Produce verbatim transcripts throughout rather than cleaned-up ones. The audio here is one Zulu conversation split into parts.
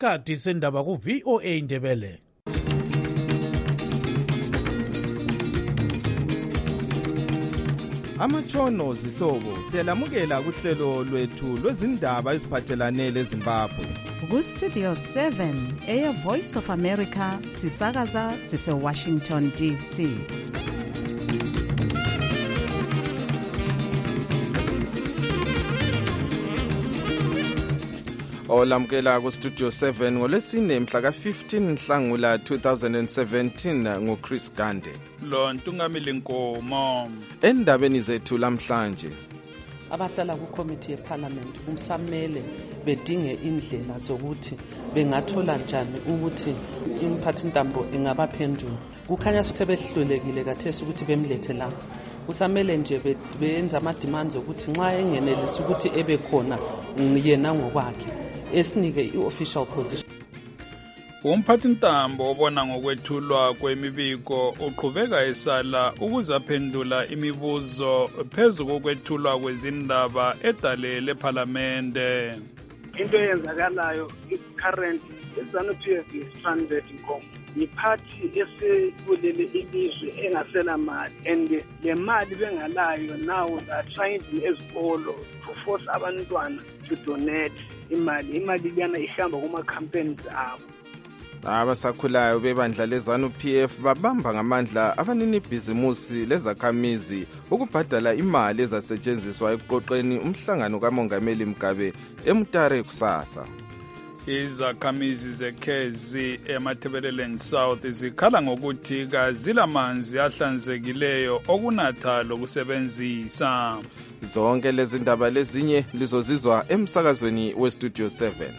isikhathi sendaba ku-V O A Ndebele. Amatshono zihlobo siyalamukela kuhlelo lwethu lwezindaba eziphathelane leZimbabwe. Ku-Studio seven, Air Voice of America, sisakaza sise-Washington D C. Olamukela ku-Studio seven ngolesine mhla ka-fifteen Nhlangula two thousand seventeen nguChris Gande. Lo Ntungamili Nkomo. Endabeni zethu lamhlanje. Abahlala ku-committee yeparliament kumsamele bedinge indlela zokuthi bengathola njani ukuthi imphathintambo ingabaphendula. Kukhanya sebehlulekile kathesi ukuthi bemlethe la. Kusamele nje benza ama-demands ukuthi nxa engenelisi ukuthi ebe khona yena ngokwakhe esinike i-official position. Umphathintambo obona ngokwethulwa kwemibiko uqhubeka esala ukuzaphendula imibuzo phezu kokwethulwa kwezindaba edalele ephalamende. Into eyenzakalayo current ZANU-P F is stranded Nkomo. Yiphathi esibulele ilizwe engasela mali, and le mali bengalayo now they are trying ezikolo to force abantwana to donate imali. Imali liyana ihamba kuma campaigns abo. Abasakhulayo bebandla leZANU-P F babamba ngamandla abanini ibhizimusi lezakhamizi ukubhadala imali ezasetshenziswa ekuqoqeni umhlangano kaMongameli Mugabe eMutare kusasa. Izakhamizi zeKhezi eMatabeleland South zikhala ngokuthi kazilamanzi ahlanzekileyo okunatha lokusebenzisa. Zonke lezi ndaba lezinye lizozizwa emsakazweni weStudio seven.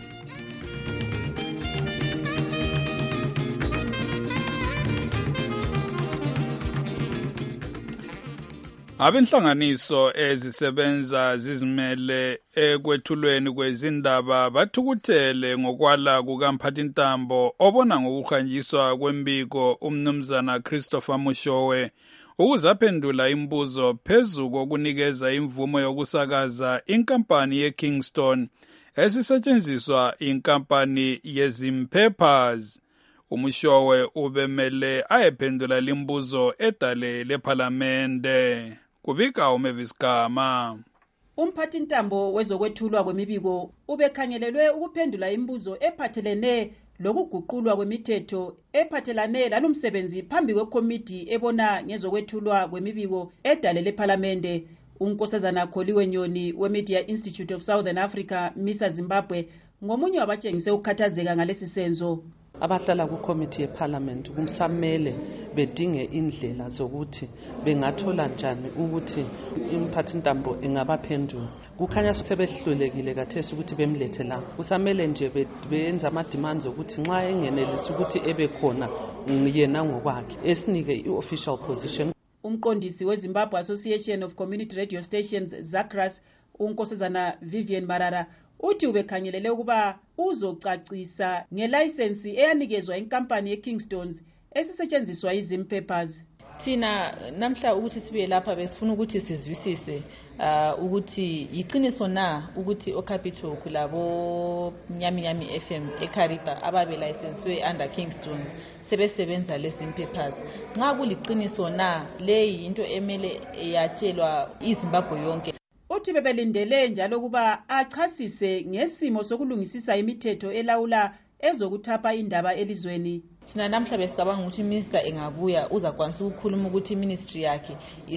Abenhlanganiso ezisebenza zizimele ekwethulweni kwezindaba bathukuthele ngokwala kukamphathintambo obona ngokuhanjiswa kwembiko umnumzana Christopher Mushowe ukuzaphendula imbuzo phezu kokunikeza imvumo yokusakaza inkampani yeKingston esisetshenziswa inkampani yeZimpeppers. Umushowe ubemele ayephendula limbuzo edale lephalamende. Kubika uMavis Gama. Umphathintambo wezokwethulwa kwemibiko ubekhangelelwe ukuphendula imibuzo ephathelene lokuguqulwa kwemithetho ephathelane lalomsebenzi phambi kwekomiti ebona ngezokwethulwa kwemibiko edale lephalamende. Unkosazana Kholiwe Nyoni weMedia Institute of Southern Africa Misa Zimbabwe ngomunye wabatshengise ukukhathazeka ngalesi senzo. Abahlala ku-committee yeparliament kumsamele bedinge indlela zokuthi bengathola njani ukuthi imphathintambo ingabaphendula. Kukhanya sebehlulekile kathesi ukuthi bemlethe la. Kusamele nje benza ama-demands ukuthi nxa engenelisi ukuthi ebe khona yena ngokwakhe esinike i-official position. Umqondisi weZimbabwe Association of Community Radio Stations ZACRAS unkosazana Vivian Marara uthi ubekhangelele ukuba uzocacisa ngelicense eyanikezwa inkampani yeKingstons esisetshenziswa iZimpeppers. Thina namhla ukuthi sibuye lapha besifuna ukuthi sizwisise uh, ukuthi iqiniso na ukuthi oCapitol kulabo Nyaminyami F M eKariba ababe license under Kingstons sebesebenza leZimpeppers. Nxa kuliqiniso na leyi into emele yatshelwa iZimbabwe yonke. Uthi bebelindele njalo kuba achasise ngesimo sokulungisisa imithetho elawula ezokuthapha indaba elizweni. Thina namhla besicabanga ukuthi minister engabuya uzakwanisa ukukhuluma ukuthi ministry yakhe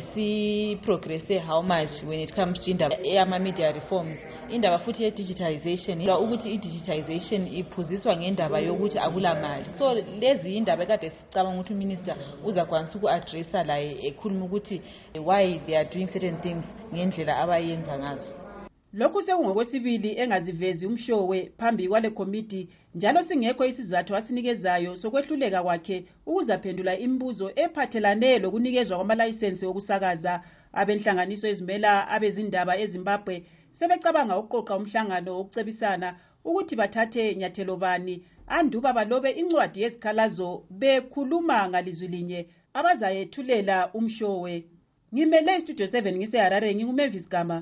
isi progresse how much when it comes to indaba eyama media reforms, indaba futhi ye digitization, ukuthi i digitization iphuziswa ngendaba yokuthi akula mali. So lezi indaba ekade sicabanga ukuthi minister uzakwanisa ukuaddressa la ekhuluma ukuthi why they are doing certain things ngendlela abayenza ngazo. Lokhu sekungokwesibili engazivezi uMshowe phambi kwale committee njalo singekho isizathu asinikezayo sokwehluleka kwakhe ukuzaphendula imibuzo ephathelane lokunikezwa kwamalayisensi okusakaza. Abenhlanganiso ezimela abezindaba eZimbabwe sebecabanga ukuqoqa umhlangano wokucebisana ukuthi bathathe nyathelo bani anduba balobe incwadi yezikhalazo bekhuluma ngalizwi linye abazayethulela uMshowe. Ngimele Studio seven ngise Harare nginguMavis Gama.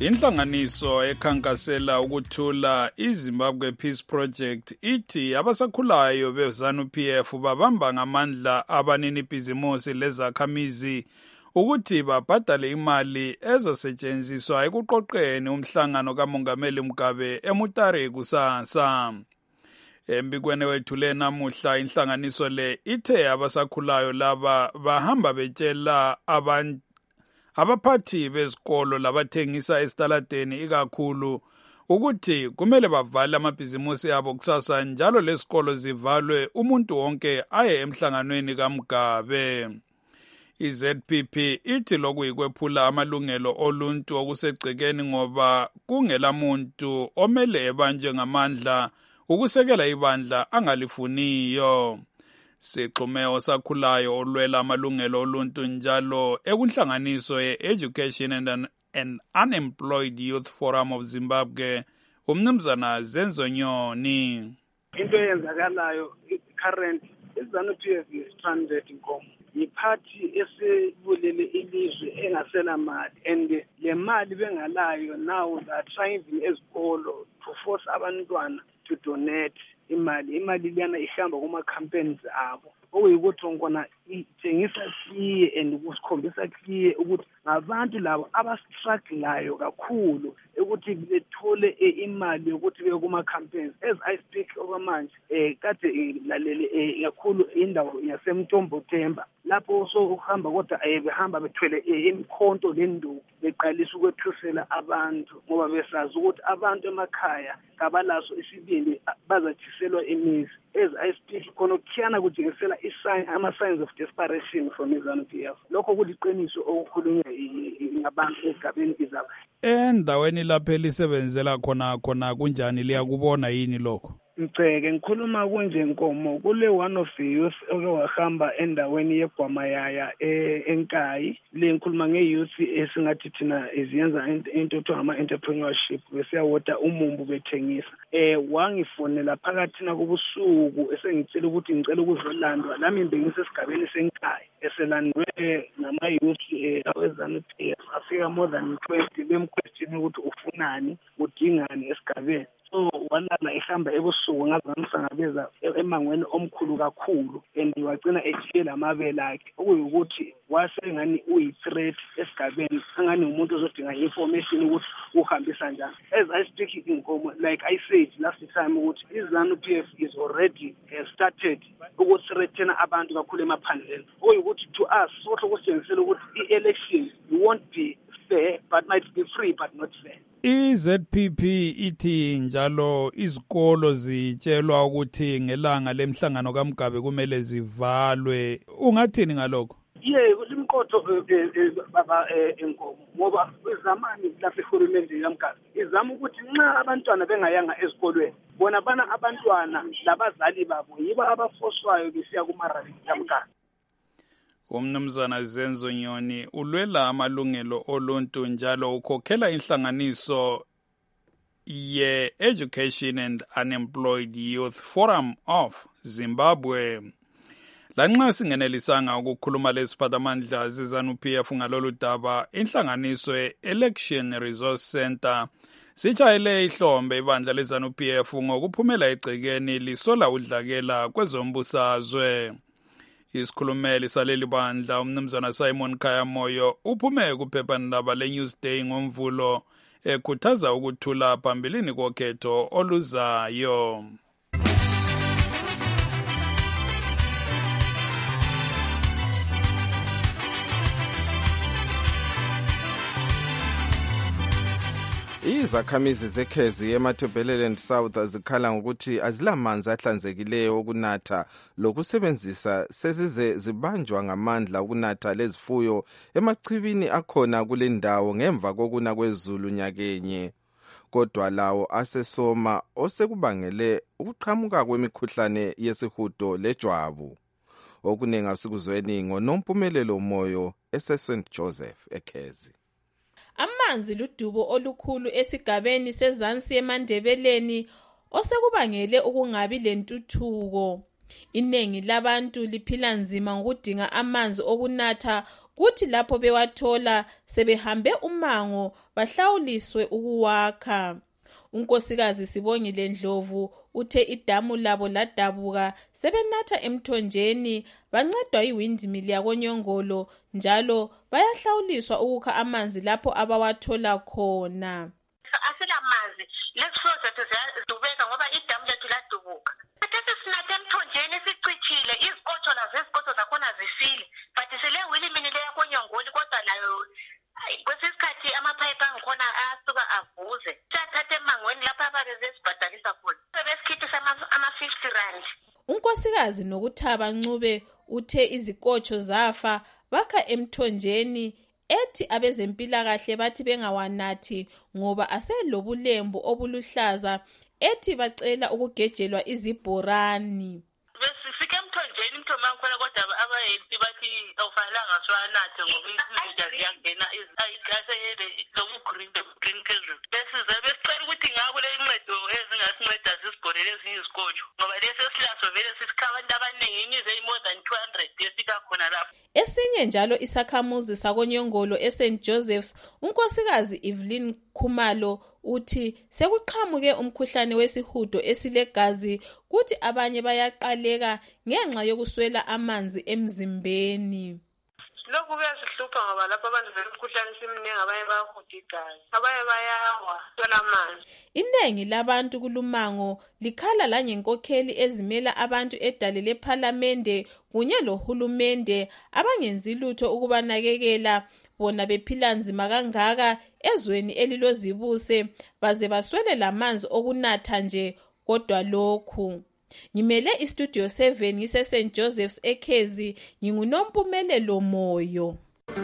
Inhlanganiso ekhankasela ukuthula iZimbabwe Peace Project ithi abasakhulayo beZANU-P F babamba ngamandla abanini bhizimusi lezakhamizi ukuthi babhadale imali ezasetshenziswa ekuqoqeni umhlangano kaMongameli Mugabe eMutare kusasa. Embikweni wethule namuhla inhlanganiso le ithe abasakhulayo laba bahamba betshela abantu abaphathi bezikolo labathengisa esitaladeni ikakhulu ukuthi kumele bavale amabhizimusi abo kusasa njalo lesikolo zivalwe umuntu wonke aye emhlanganweni kaMugabe. I-Z P P ithi lokhu yikwephula amalungelo oluntu okusegcekeni ngoba kungela muntu omele ebanje ngamandla ukusekela ibandla angalifuniyo. Sixhume osakhulayo olwela amalungelo oluntu njalo ekunhlanganiso ye-Education and, and Unemployed Youth Forum of Zimbabwe umnumzana Zenzo Nyoni. Into eyenzakalayo current iZANU-P F is-stranded inkomo. Yiphathi esibulele ilizwe engasela mali and le mali bengalayo now they are trying ezikolo to force abantwana to donate imali. Imali liyana ihamba kuma campaigns abo okuyikuthi ngona itshengisa clear and kusikhombisa clear ukuthi ngabantu labo abastrugglayo kakhulu ukuthi bethole imali yokuthi beye kuma campaigns. As I speak okwamanje eh kade lalele kakhulu indawo yaseMtombo Themba lapho so uhamba kodwa behamba bethwele imikhonto lenduku beqalisa ukwethusela abantu ngoba besazi ukuthi abantu emakhaya kabalaso isibindi bazathiselwa imizi. As I speak khona kukhiyana kujengisela isign ama signs of desperation from iZANU-P F. Lokho kuliqiniso okukhulunywa ngabantu esigabeni izabo. Endaweni lapho elisebenzela khona khona kunjani liyakubona yini lokho? Mceke ngikhuluma kunje nkomo kule one of the youth oke wahamba endaweni yeGwamayaya eNkayi le ngikhuluma ngeyouth esingathi thina iziyenza into ethiwa ama entrepreneurship besiyawota umumbu bethengisa eh wangifonela phakathi na kubusuku esengicela ukuthi ngicela ukuzolandwa nami ngibengise esigabeni seNkayi eselandwe nama youth aweZANU-P F afika more than twenty bemquestion ukuthi ufunani udingani esigabeni. So walala ehamba ebusuku ngazangisangabeza emangweni omkhulu kakhulu and wagcina ejela amabele akhe okuyukuthi wasengani uyi-threat esigabeni angani umuntu ozodinga information ukuthi uhambisa njani. As I speak inkomo like I said last time ukuthi iZANU-P F is already uh, started ukuthreaten abantu kakhulu emaphandleni okuyukuthi to us sohle kusitshengisela ukuthi i-election won't be fair but might be free but not fair. I-Z P P ithi njalo izikolo zitshelwa ukuthi ngelanga lemhlangano kaMugabe kumele zivalwe. Ungathini ngalokho? Yeah, kulimqotho baba enkomo ngoba izamani lapha ehulumende kaMugabe izama ukuthi nxa abantwana bengayanga ezikolweni bona bana abantwana labazali babo yiba abafoswayo besiya kuma-rally kaMugabe. Umnumzana Zenzo Nyoni ulwela amalungelo oluntu njalo ukhokhela inhlanganiso ye-Education and Unemployed Youth Forum of Zimbabwe. Lanxa singenelisanga ukukhuluma lesiphathamandla zeZANU-P F ngalolu daba, inhlanganiso ye-Election Resource Center sitshayele ihlombe ibandla leZANU-P F ngokuphumela egcekeni lisola udlakela kwezombusazwe. Isikhulumeli saleli bandla umnumzana Simon Khayamoyo uphume kuphephandaba leNewsday ngomvulo ekhuthaza ukuthula phambilini kokhetho oluzayo. Izakhamizi zeKhezi eMatabeleland South zikhala ngokuthi azilamanzi ahlanzekileyo okunatha lokusebenzisa sezize zibanjwa ngamandla ukunatha lezifuyo emachibini akhona kule ndawo ngemva kokuna kwezulu nyakenye. Kodwa lawo asesoma osekubangele ukuqhamuka kwemikhuhlane yesihudo lejwabu. Okuningi asikuzweni ngoNompumelelo Moyo eseSaint Joseph eKhezi. Amanzi ludubo olukhulu esigabeni sezansi eMandebeleni osekubangele ukungabi lentuthuko. Inengi labantu liphila nzima ngokudinga amanzi okunatha kuthi lapho bewathola sebehambe umango bahlawuliswe ukuwakha. Unkosikazi Sibongile Ndlovu uthe idamu labo ladabuka sebenatha emthonjeni bancedwa yiwindmill yakonyongolo njalo bayahlawuliswa ukukha amanzi lapho abawathola khona. Asilamanzi lesifo zethu ziyadubeka ngoba idamu lethu ladubuka. Khathesi sinathe emthonjeni sicitshile izikotsho lazo izikotsho zakhona zifile but sile windmill yakonyongolo kodwa layo kwesinye isikhathi amaphayiphi angikhona ayasuka avuze. Siyathatha emangweni lapha ababezesibhadalisa khona sebesikhithisa ama-fifty rand. Unkosikazi Nokuthaba Ncube uthe izikotsho zafa bakha emthonjeni ethi abezempilakahle bathi bengawanathi ngoba aselobulembu obuluhlaza ethi bacela ukugejelwa izibhorani. Besifike emthonjeni imthombo yakhona kodwa abahealth bathi awufanelanga siwanathe ngoba izinja ziyangena izikasele lobu-green green phezulu. Besize besicela ukuthi ngakule incedo ezingasinceda zisibhorele ezinye izikotsho ngoba lesi esilaso vele sisikhaba abantu abaningi inyize more than two hundred yesika khona lapho. Esinye njalo isakhamuzi sakonyongolo eSaint Joseph's unkosikazi Evelyn Khumalo uthi sekuqhamuke umkhuhlane wesihudo esilegazi kuthi abanye bayaqaleka ngenxa yokuswela amanzi emzimbeni. Lokhu kuyasihlupha ngoba lapho abantu belemkhuhlane simningi abanye bayahuda igazi abanye bayawa swela amanzi. Inengi labantu kulumango likhala langenkokheli ezimela abantu edale lephalamende kunye lohulumende abangenzi lutho ukubanakekela bona bephila nzima kangaka ezweni elilozibuse baze baswele lamanzi okunatha nje kodwa lokhu. Ngimele iStudio seven ngise Saint Joseph's eKhezi nginguNompumelelo Moyo.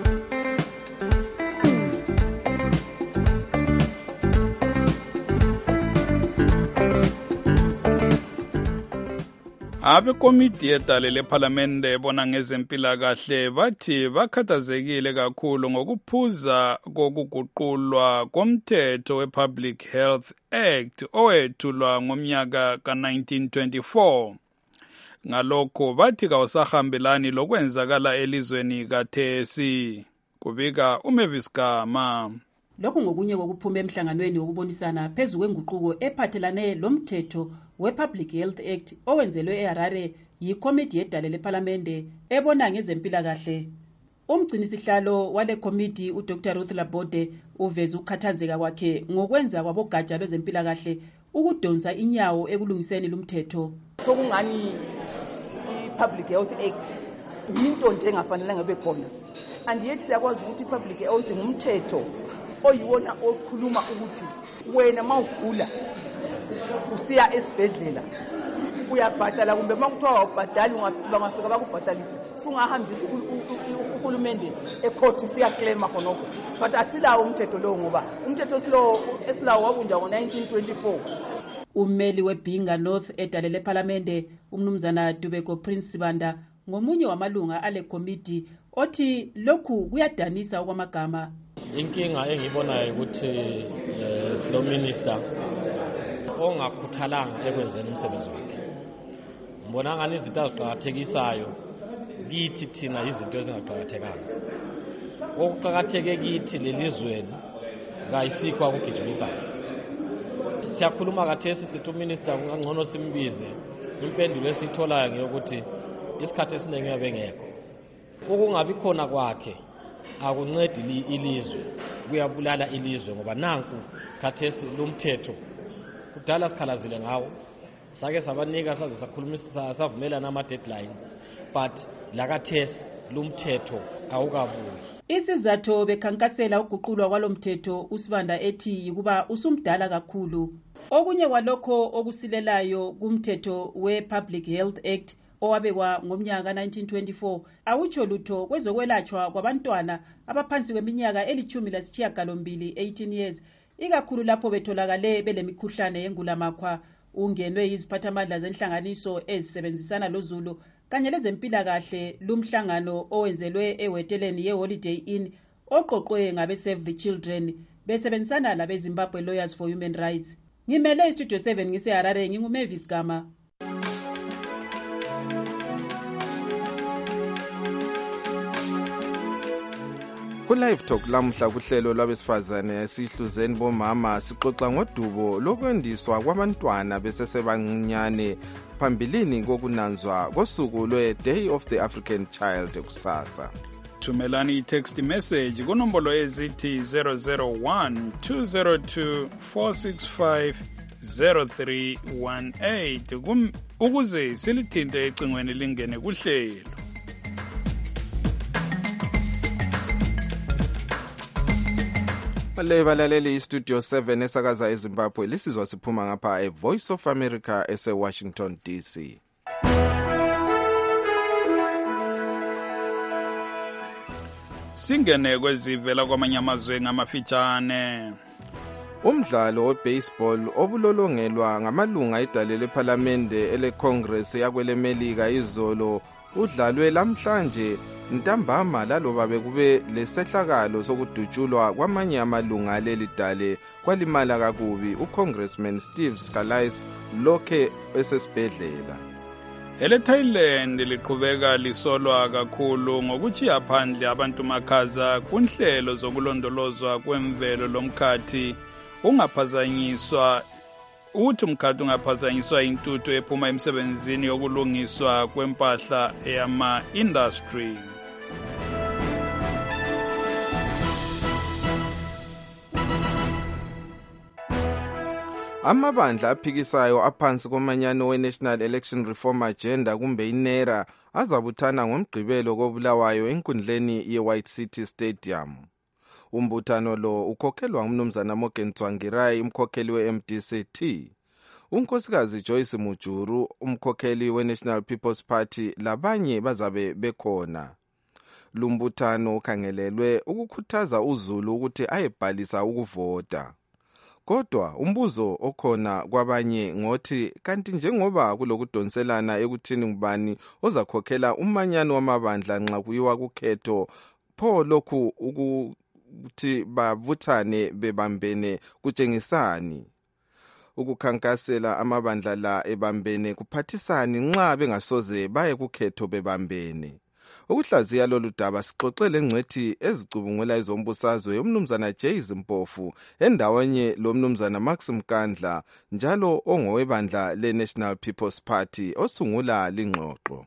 Abekomiti yedale lephalamende bona ngezempilakahle bathi bakhathazekile kakhulu ngokuphuza kokuguqulwa komthetho wePublic Health Act owethulwa ngomnyaka ka nineteen twenty-four. Ngalokho bathi kawusahambelani lokwenzakala elizweni kathesi. Kubika uMavis Gama. Lokhu ngokunye kokuphuma emhlanganweni wokubonisana phezu kwenguquko ephathelane lomthetho wePublic Health Act owenzelwe eHarare yikomiti yedale lephalamende ebona ngezempilakahle. Umgcinisihlalo wale komiti uDr Ruth Labode uveza ukukhathazeka kwakhe ngokwenza kwabogatsha lwezempilakahle ukudonsa inyawo ekulungiseni lumthetho. Sokungani iPublic Health Act into nje engafanelanga ngabe khona. Andiyethi siyakwazi ukuthi iPublic Health ngumthetho oyiwona okhuluma ukuthi wena mawugula usiya esibhedlela uyabhadala kumbe makuthiwa awubhadali bangafika bakubhadalise sungahambisa uhulumende ecourt usiya claim khonokho but asilawo umthetho lo ngoba umthetho silo esilawo wabunjwa ngo nineteen twenty-four. Ummeli weBhinga North edale lephalamende umnumzana Dubeko Prince Sibanda ngomunye wamalunga ale committee othi lokhu kuyadanisa okwamagama. Inkinga engibonayo ukuthi silo minister ongakhuthalanga ekwenzeni umsebenzi wakhe. Ngibona ngani izinto aziqhakathekisayo kithi thina izinto ezingaqhakathekanga. Okuqhakatheke kithi lelizweni kayisikho akugijimisana. Siyakhuluma kathesi sithi uminister kungangcono simbize. Impendulo esitholayo ngeyokuthi isikhathi esiningi yabengekho. Ukungabi khona kwakhe akuncedi ilizwe kuyabulala ilizwe ngoba nanku khathesi lumthetho kudala sikhalazile ngawo sake sabanika saze sakhulumisa savumelana ama deadlines but lakathesi lumthetho awukabuyi. Isizathu bekhankasela uguqulwa kwalomthetho uSibanda ethi yikuba usumdala kakhulu. Okunye kwalokho okusilelayo kumthetho wePublic Health Act owabekwa ngomnyaka nineteen twenty-four awutsho lutho kwezokwelatshwa kwabantwana abaphansi kweminyaka elithumi lasishiyagalombili eighteen years ikakhulu lapho betholakale belemikhuhlane yengulamakhwa. Ungenwe yiziphathamandla zenhlanganiso ezisebenzisana loZulu kanye lezempilakahle lumhlangano owenzelwe eweteleni yeHoliday Inn oqoqwe ngabe Save the Children besebenzisana labeZimbabwe Lawyers for Human Rights. Ngimele iStudio seven ngiseHarare nginguMavis Gama. Ku-Live Talk lamhla kuhlelo lwabesifazane sihluzeni bomama sixoxa ngodubo lokwendiswa kwabantwana besesebancinyane phambilini kokunanzwa kosuku lwe-Day of the African Child kusasa. Thumelani i-text message kunombolo ezithi zero zero one two zero two four six five zero three one eight ukuze silithinte ecingweni lingene kuhlelo. Bale balaleli iStudio seven esakaza eZimbabwe lisizwa siphuma ngapha eVoice of America ese-Washington D C. Singene kwezivela kwamanye amazwe ngamafitshane. Umdlalo webaseball obulolongelwa ngamalunga edale lephalamende ele-Congress yakwelemelika izolo udlalwe lamhlanje ntambama laloba bekube lesehlakalo sokudutshulwa kwamanye amalunga aleli dale kwalimala kakubi uCongressman Steve Scalise lokhe esesibhedlela. Ele Thailand liqhubeka lisolwa kakhulu ngokuchiya phandle abantu makhaza kunhlelo zokulondolozwa kwemvelo lomkhathi ungaphazanyiswa uthi umkhathi ungaphazanyiswa intuthu ephuma emsebenzini yokulungiswa kwempahla eyama industry. Amabandla aphikisayo aphansi komanyano we-National Election Reform Agenda kumbe iNERA azabuthana ngomgqibelo koBulawayo enkundleni ye-White City Stadium. Umbuthano lo ukhokhelwa ngumnumzana Morgan Tsvangirai umkhokheli we-M D C T. Unkosikazi Joyce Mujuru umkhokheli we-National People's Party labanye bazabe bekhona. Lumbuthano ukhangelelwe ukukhuthaza uZulu ukuthi ayebhalisa ukuvota. Kodwa umbuzo okhona kwabanye ngothi kanti njengoba kulokudonselana ekuthini ngubani ozakhokhela umanyano wamabandla nxa kuyiwa kukhetho pho lokhu ukuthi bavuthane bebambene kutshengisani ukukhankasela amabandla la ebambene kuphathisani nxa bengasoze baye kukhetho bebambene. Ukuhlaziya lolu daba sixoxele ngcwethi ezicubungula izombusazwe yomnumzana Jay Zimpofu endaweni lomnumzana Max Mkandla njalo ongowebandla le-National People's Party osungula lingxoxo.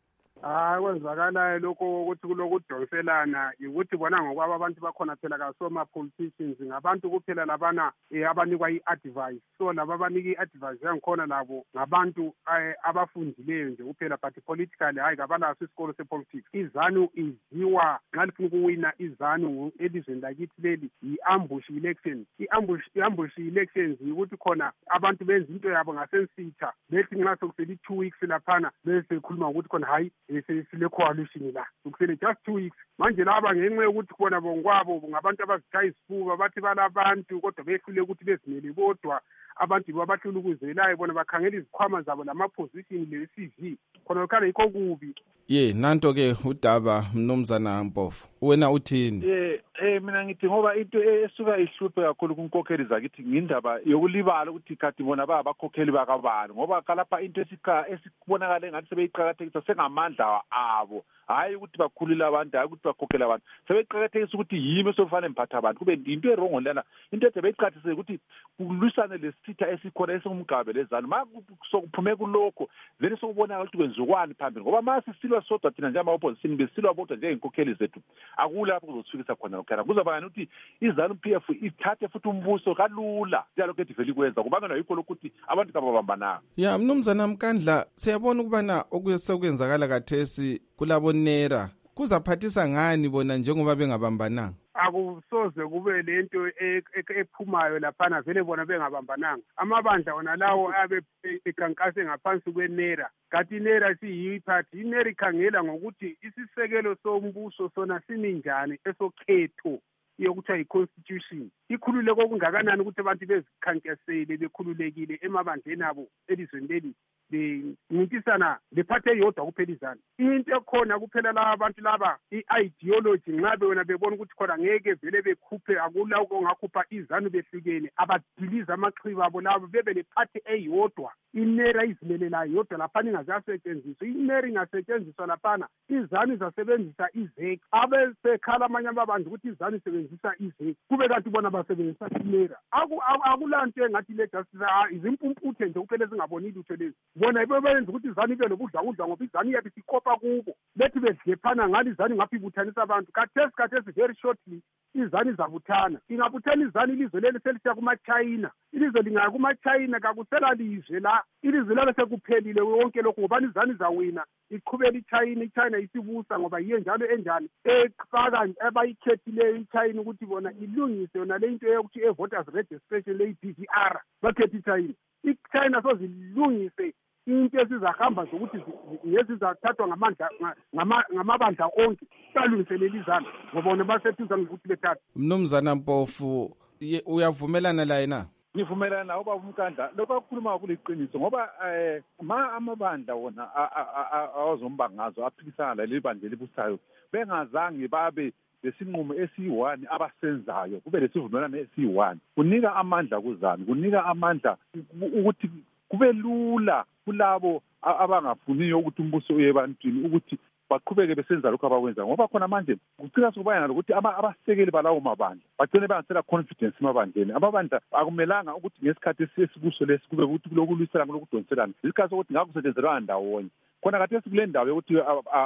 Ah kwenzakalayo lokho ukuthi kulokudonselana ukuthi bona ngokwabo abantu bakhona phela kasoma politicians ngabantu kuphela labana abanikwa i-advice so laba abanika i-advice yangikhona labo ngabantu abafundileyo nje kuphela but politically hayi kabalaso isikolo sepolitics. IZANU iziwa nxa lifuna ukuwina iZANU elizweni lakithi leli i-ambush election. I-ambush i-ambush elections ukuthi khona abantu benza into yabo ngasensitha bethi nxa sokusele two weeks laphana bese khuluma ukuthi khona hayi sile coalition la ukusele just two weeks manje laba ngenxa yokuthi khona bonkwabo ngabantu abazitshaya isifuba bathi balabantu kodwa behlule ukuthi bezimele bodwa abantu babahlula ukuzelayo bona bakhangela izikhwama zabo lama-position le-C V khona lokhala yikho kubi. Ye nanto ke udaba mnumzana Mpofu wena uthini? Eh eh mina ngithi ngoba into esuka ihluphe kakhulu kunkokheli zakithi ngindaba yokulibala ukuthi khathi bona babakhokheli bakabani ngoba kalapha into esikha esikubonakala engathi sebeyiqhakathekisa sengamandla abo hayi ukuthi bakhulula abantu hayi ukuthi bakhokhela abantu sebeyiqhakathekisa ukuthi yimi sofanele mphatha abantu kube into erongo lana into ebeyiqhathise ukuthi kulwisane lesitha esikhona esingumgabe lezanu ma sokuphume kulokho then sokubonakala ukuthi kwenzikwani phambili ngoba mase silwa sodwa thina njama opposition besilwa bodwa njengenkokheli zethu akulapho kuzofikisa khona lokho kuzaba ngani ukuthi iZANU P F ithathe futhi umbuso kalula njalo ke diveli kwenza kubangelwa yikho lokuthi abantu kababambananga. Ya mnumzana Mkandla siyabona ukubana okusekwenzakala kathesi kulabo NERA kuzaphathisa ngani bona njengoba bengabambananga? Akusoze kube lento ephumayo laphana vele bona bengabambananga. Amabandla wona lawo abe ekankase ngaphansi kweNERA. Kanti iNERA siyiphathi iNERA ikhangela ngokuthi isisekelo sombuso sona sininjani esokhetho yokuthiwa yi-constitution ikhululeko okungakanani ukuthi abantu bezikhankasele bekhululekile emabandleni abo elizweni leli bencintisana lephathi eyodwa kuphela izanu. Into ekhona kuphela laba abantu laba i-ideology nxa bona bebona ukuthi khona ngeke vele bekhuphe akula ongakhupha izanu behlukene abadiliza amachibi abo labo bebe lephathi eyodwa inera izimelelela yodwa laphana ingazasetshenziswa inera ingasetshenziswa laphana izanu izasebenzisa izeki abesekhala amanye abantu ukuthi izanu isebenzisa izeki kube kanti bona basebenzisa inera akulanto engathi le justice izimpumputhe nje kuphela ezingaboni lutho lezi bona bebenza ukuthi izanu ibe nokudla kudla ngoba izanu iyabe isikopa kubo lethi bedlephana ngani izanu ingaphi ibuthanisa abantu kathesi kathesi very shortly izanu izabuthana ingabuthana izanu ilizwe leli selisiya kuma-China ilizwe lingaya kuma-China kakusela lizwe la ilizwe labe sekuphelile wonke lokho ngobani izanu izawina iqhubela i-China i-China isibusa ngoba yiyo njalo enjani efaka abayikhethileyo i-China ukuthi bona ilungise yona le into yokuthi e-voters registration le-D V R bakhethe i-China i-China sozilungise into esizahamba zokuthi ngezizathathwa ngamandla ngamabandla onke salungiselela izanu ngoba bona basethuza ngokuthi bethatha. Mnumzana Mpofu uyavumelana la na? Ngivumelana nawo baba uMkandla lokho akukhuluma kuliqiniso ngoba eh ma amabandla wona awazombangazo aphikisana leli bandla elibusayo bengazange babe lesinqumo esiyi-one abasenzayo kube lesivumelwano esiyi-one kunika amandla kuzanu kunika amandla ukuthi kube lula kulabo abangafuniyo ukuthi umbuso uye ebantwini ukuthi baqhubeke besenza lokho abakwenza ngoba khona manje kucina sokubayana ukuthi abasekeli balawo mabandla bagcine bangasela confidence emabandleni amabandla akumelanga ukuthi ngesikhathi esikuso lesi kube ukuthi kulokulwisela kulokudonselana isikhathi sokuthi ngakusetshenziswa ndawonye khona kathesi kule ndawo yokuthi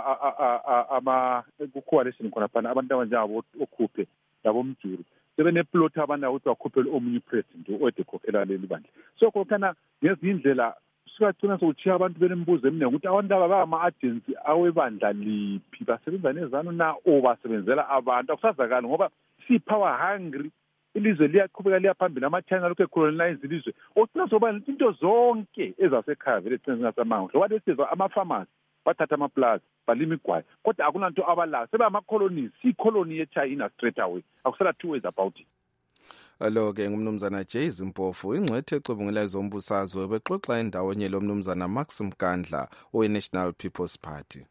ama-coalition khona phana abantu abanjengabo okhuphe labo mjuri sebeneplot abanayo ukuthi bakhuphe omunye upresident oyedekhokhela leli bandla so khokhana ngezindlela singagcina sokutshiya abantu benembuzo eminingi ukuthi abantu aba bama-agency awebandla liphi basebenza nezanu na o basebenzela abantu akusazakali ngoba si-power hungry ilizwe liyaqhubeka liya phambili ama-China lokhu ecolonize ilizwe ogcina soba into zonke ezasekhaya vele gcina zingasamanga ngoba lesizwa ama-farmers bathatha amaplaza balima igwayi kodwa akunanto abalayo sebe ama-colonies si-colony ye-China straight away akusela two ways about it. Alo-ke ngumnumzana Jays Mpofu ingcwethe ecubungela ezombusazwe bexoxa endawonye lo mnumzana Max Mkandla owe-National People's Party.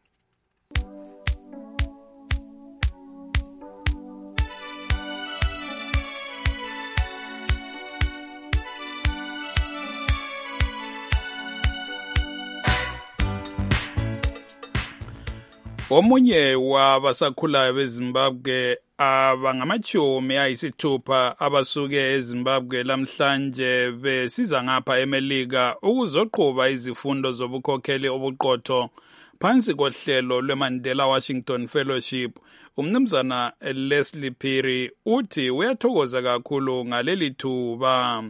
Omunye wabasakhulayo beZimbabwe abangamachomi ayisithupha abasuke eZimbabwe lamhlanje besiza ngapha eMelika ukuzoqhuba izifundo zobukhokheli obuqotho phansi kohlelo lweMandela Washington Fellowship. Umnumzana Leslie Phiri uthi uyathokoza kakhulu ngaleli thuba.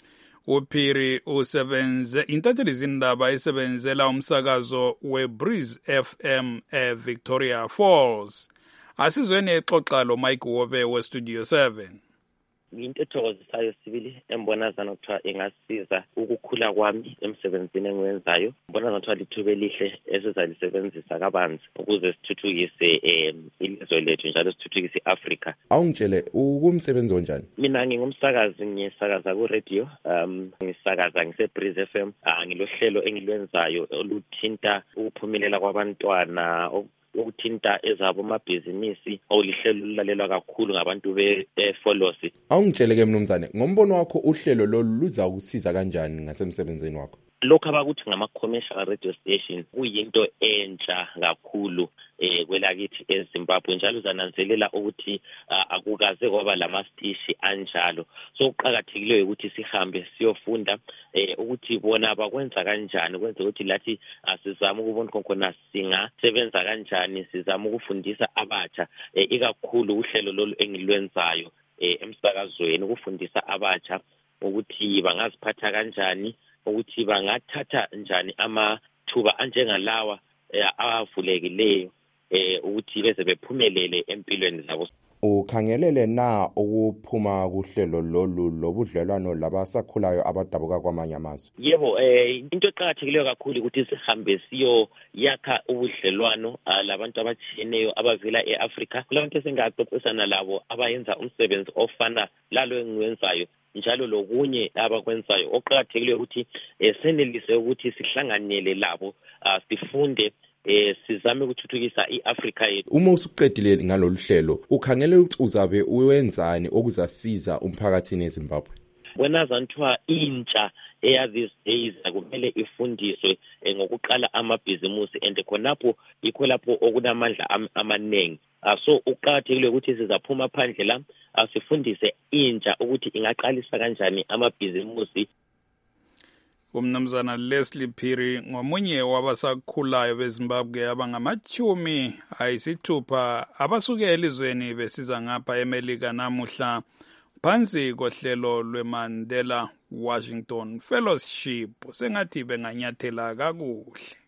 uPhiri usebenze intatheli zindaba isebenzela umsakazo weBreeze F M eVictoria Falls. Asizweni exoxa lo Mike Wobe weStudio seven. Into ethokozisayo sibili embonazana ukuthiwa ingasiza ukukhula kwami emsebenzini engiwenzayo. Mbonazana ukuthiwa lithuba elihle esizalisebenzisa kabanzi ukuze sithuthukise ilizwe lethu njalo sithuthukise iAfrica. Awungitshele ukumsebenzi onjani? Mina ngingumsakazi ngisakaza ku radio um ngisakaza ngise-Breeze F M ngilohlelo engilwenzayo oluthinta ukuphumelela kwabantwana ukuthinta ezabo amabhizinisi olihlelo lulalelwa kakhulu ngabantu be-Folosi. Awungitshele ke mnumzane ngombono wakho uhlelo lolu luza ukusiza kanjani ngasemsebenzini wakho? Lokho abakuthi ngama-commercial radio station kuyinto entsha kakhulu eh kwelakithi eZimbabwe njalo zananzelela ukuthi akukaze kwaba lamastishi anjalo so uqhakathekileyo ukuthi sihambe siyofunda eh ukuthi bona bakwenza kanjani kwenza ukuthi lathi asizama ukubona khona singasebenza kanjani sizama ukufundisa abatsha ikakhulu uhlelo lolu engilwenzayo emsakazweni ukufundisa abatsha ukuthi bangaziphatha kanjani ukuthi bangathatha njani amathuba anjengalawa avulekileyo eh ukuthi beze bephumelele empilweni zabo. ukhangelele na ukuphuma kuhlelo lolu lobudlelwano labasakhulayo abadabuka kwamanye amazwe? Yebo, eh into eqhakathekileyo kakhulu ukuthi sihambe siyo yakha ubudlelwano labantu abatshiyeneyo abavela eAfrica. Kulabantu esingaxoxisana labo abayenza umsebenzi ofana lalo engiwenzayo njalo lokunye abakwenzayo. Oqhakathekileyo ukuthi senelise ukuthi sihlanganele labo sifunde eh sizame ukuthuthukisa iAfrica yethu. Uma usuqedile ngalolu hlelo ukhangele ukuthi uzabe uwenzani okuzasiza umphakathi eZimbabwe? Wena zanthiwa intsha eya these days akumele ifundiswe ngokuqala amabhizimusi and khonapho yikho lapho okunamandla amaningi. So uqhakathekile ukuthi sizaphuma phandle la asifundise intsha ukuthi ingaqalisa kanjani amabhizimusi. Umnumzana Leslie Phiri ngomunye wabasakhulayo beZimbabwe abangamachumi ayisithupha abasuke elizweni besiza ngapha eMelika namuhla phansi kohlelo lweMandela Washington Fellowship. Sengathi benganyathela kakuhle.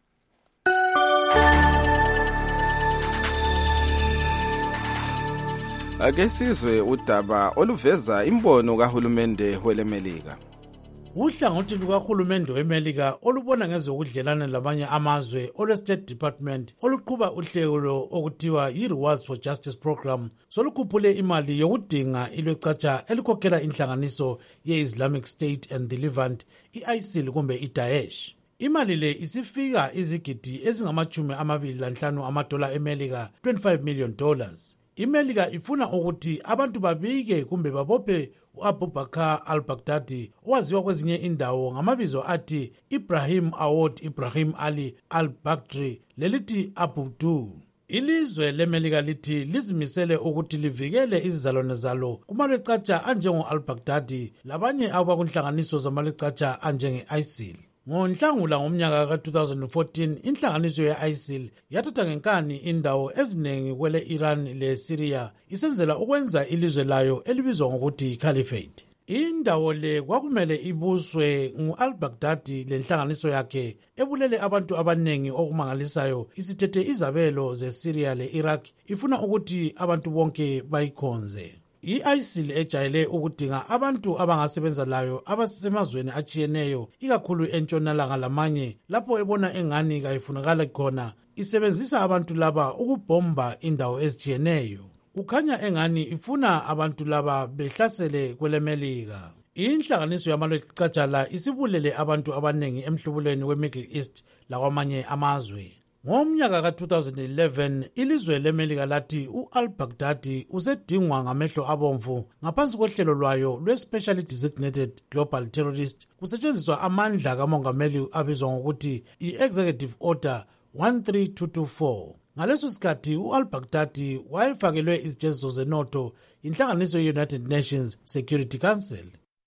Ake sizwe udaba oluveza imbono kahulumende weleMelika. Uhlangothi lukahulumende weMelika olubona ngezokudlelana labanye amazwe olwe-State Department oluqhuba uhlelo okuthiwa yi-Rewards for Justice Program solukhuphule imali yokudinga ilwecatsha elikhokhela inhlanganiso ye-Islamic State and the Levant, i-I S I L kumbe i-Daesh. Imali le isifika izigidi ezingamachumi amabili lanhlanu amadola eMelika, twenty-five million dollars. iMelika ifuna ukuthi abantu babike kumbe babophe u-Abu Bakr al-Baghdadi owaziwa kwezinye indawo ngamabizo athi Ibrahim Awad Ibrahim Ali al-Baghdadi lelithi Abu Du. Ilizwe leMelika lithi lizimisele ukuthi livikele izizalwane zalo kumalwecatsha anjengo al-Baghdadi labanye abakunhlanganiso zamalwecatsha anjenge-I S I L. NgoNhlangula ngomnyaka ka two thousand fourteen inhlanganiso ye-I S I L yathatha ngenkani indawo eziningi kwele Iran le Syria isenzela ukwenza ilizwe layo elibizwa ngokuthi Caliphate. Indawo le kwakumele ibuswe ngu-al-Baghdadi lenhlanganiso yakhe ebulele abantu abanengi okumangalisayo isithethe izabelo ze-Syria le-Iraq ifuna ukuthi abantu bonke bayikhonze. I-I S I L ejayele ukudinga abantu abangasebenza layo abasemazweni achiyeneyo ikakhulu entshonalanga lamanye lapho ebona engani kayifunakala khona isebenzisa abantu laba ukubhomba indawo ezichiyeneyo. Kukhanya engani ifuna abantu laba behlasele kweleMelika. Inhlanganiso yamalwecatsha la isibulele abantu abanengi emhlubulweni we-Middle East lakwamanye amazwe. Ngomnyaka ka two thousand eleven ilizwe leMelika lathi u-al-Baghdadi usedingwa ngamehlo abomvu ngaphansi kohlelo lwayo lwe-Specially Designated Global Terrorist kusetshenziswa amandla kamongameli abizwa ngokuthi i-Executive Order one three two two four. Ngaleso sikhathi u-al-Baghdadi wayefakelwe izitsheziso zenotho inhlanganiso ye-United Nations Security Council.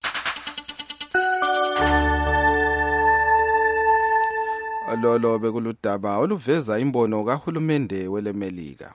Lolo bekuludaba oluveza imbono kahulumende weleMelika.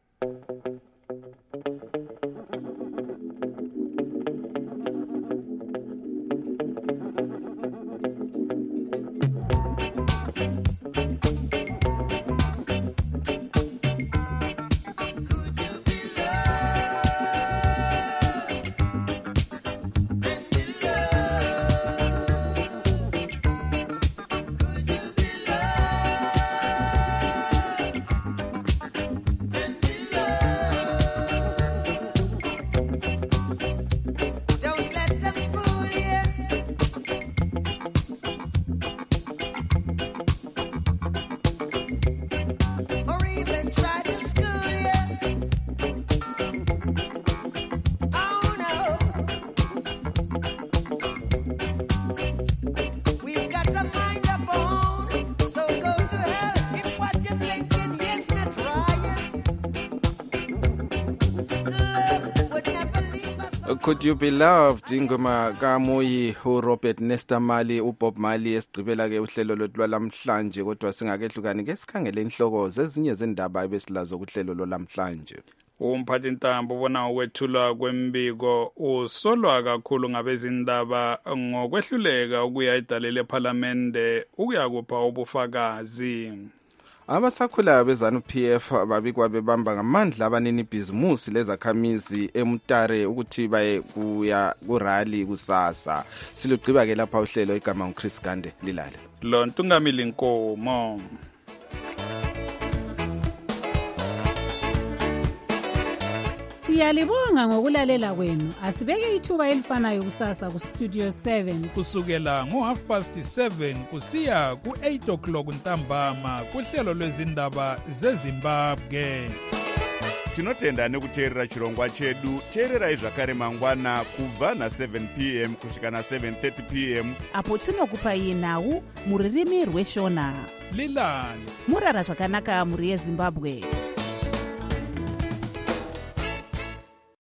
Could You Be Loved ingoma kaMoyi uRobert Nesta Marley uBob Marley esigqibela ke uhlelo lwethu lamhlanje kodwa singakehlukani ke sikhangele inhloko zezinye zendaba ebesilazo kuhlelo lo lamhlanje. Umphathi ntambo ubona ukwethula kwembiko usolwa kakhulu ngabezindaba ngokwehluleka ukuya edalele eParliament ukuya kupha ubufakazi. Abasakhulayo bezanu P F babikwa bebamba ngamandla abanini ibhizimusi lezakhamizi eMutare ukuthi baye kuya kurally kusasa. Silugqiba ke lapha uhlelo igama nguChris Gande lilale. Lo Ntungamili Nkomo. Siyalibonga ngokulalela kwenu. Asibeke ithuba elifanayo kusasa ku Studio seven. Kusukela ngo half past seven kusiya ku eight o'clock ntambama kuhlelo lwezindaba zeZimbabwe. Tinotenda nekuteerera chirongwa chedu. Teererai zvakare mangwana kubva na seven p m kusvika na seven thirty p m apo tinokupai nhau muririmi rweshona. Lilani Murara zvakanaka muri yeZimbabwe.